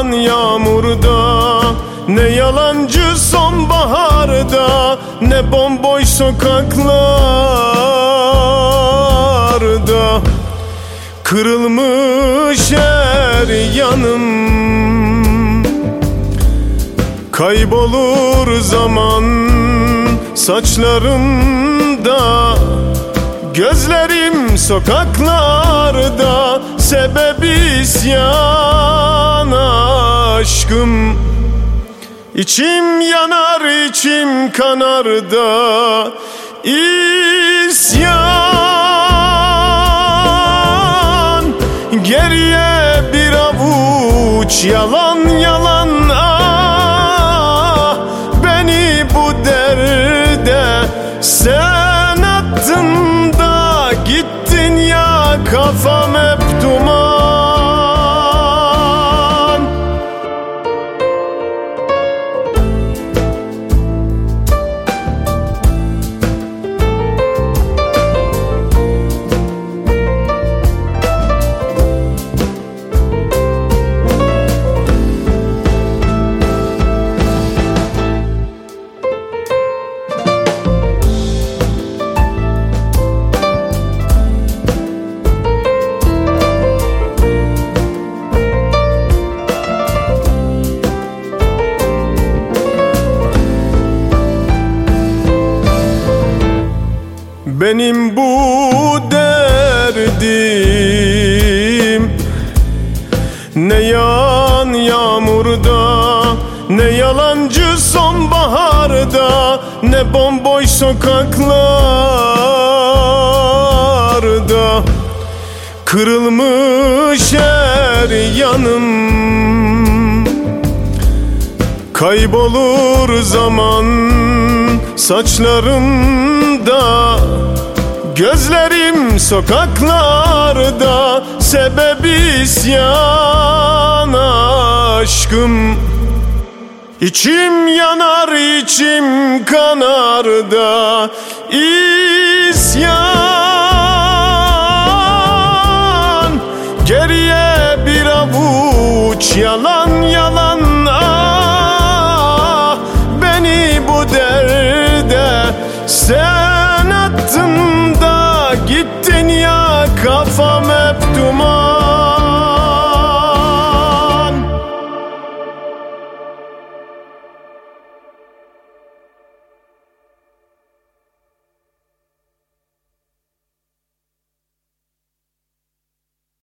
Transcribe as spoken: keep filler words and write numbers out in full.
yağan yağmurda, ne yalancı sonbaharda, ne bomboş sokaklarda. Kırılmış her yanım, kaybolur zaman saçlarımda. Gözlerim sokaklarda, sebebi isyan aşkım. İçim yanar, içim kanar da isyan. Geriye bir avuç yalan yalan, ah beni bu derde sen attın da gittin ya, kafam hep duman. Benim bu derdim ne yağan yağmurda, ne yalancı sonbaharda, ne bomboş sokaklarda. Kırılmış her yanım, kaybolur zaman saçlarımda. Gözlerim sokaklarda, sebebi isyan aşkım. İçim yanar, içim kanar da isyan. Geriye bir avuç yalan